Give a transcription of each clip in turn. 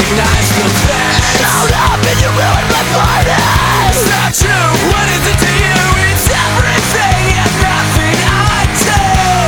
recognize the threat. Showed up and you ruined my party. It's not true, what is it to you? It's everything and nothing I do.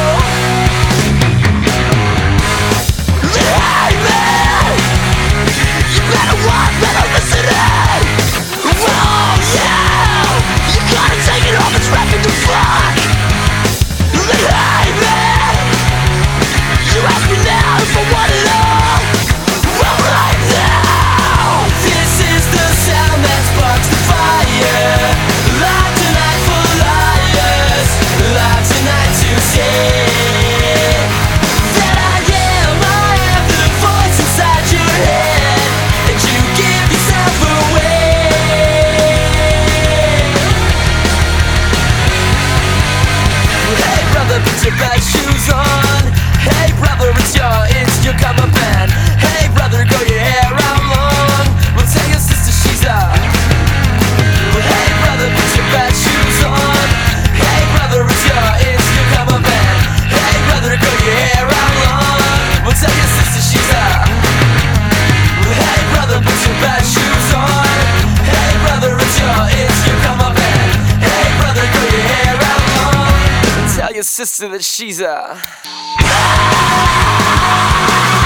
Hey man, you better watch, better listen in. Oh yeah, you gotta take it off, it's wrapping the fuck. Hey man, you ask me now if I want it all. Well right now, This is the sound that sparks the fire. Live tonight for liars. Live tonight to say that I am the voice inside your head that you give yourself away. Hey brother, put your best shoes on. Hey brother, it's your cover band. Hey brother, grow your hair out long. Well, tell your sister she's a. Hey brother, put your best shoes on. Hey brother, it's your cover band. Hey brother, grow your hair out long. Well, tell your sister she's a. Hey brother, put your best shoes on. Hey brother, it's your cover band. Hey brother, grow your hair out long. Tell your sister that she's a.